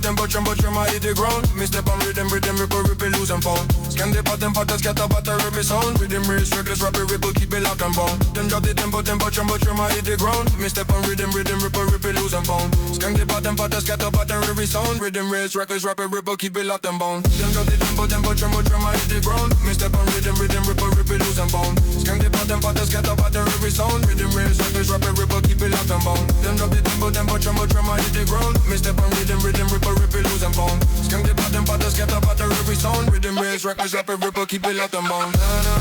tempo, tremor, hit the ground. Me step on rhythm, ripple, lose and found. Scan the pattern, scatter, every sound. Rhythm, race, reckless, rapid, ripple, keep it locked and bound. Then drop the tempo, tremor, hit the ground. Me step on rhythm, ripple, lose and found. Scan the pattern, scatter, every sound. Rhythm, race, reckless, rapid, ripple, keep it locked and bound. Then drop the tempo, tremor, hit the ground. Me step on rhythm, ripple, lose and found. Scan the pattern, scatter, every sound. Rhythm, race, reckless, rapid, ripple, keep it locked and bound. Then drop the tempo, tremor, hit the ground. Me step on rhythm, ripple, lose and found. Scan the pattern, scatter, every sound. Rhythm, race, reckless, rapid, ripple, keep it locked and bound.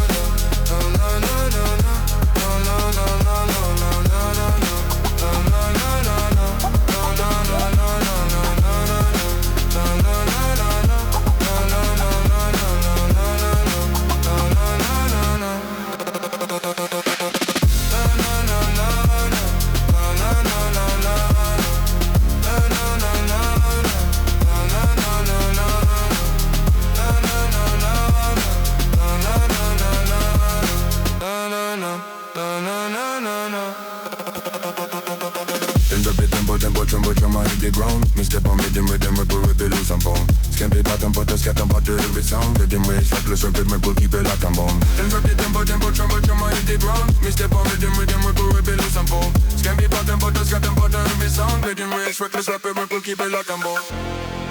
Tempo, tremor, hit the ground. Me step on rhythm, ripple, lose and found. Scan the pattern, scatter, every sound. Rhythm, race, reckless, rapid, ripple, keep it locked and bound. Then drop the tempo, tremor, hit the ground. Me step on rhythm, ripple, lose and found. Scan the pattern, scatter, every sound. Rhythm, race, reckless, rapid, ripple, keep it locked and bound.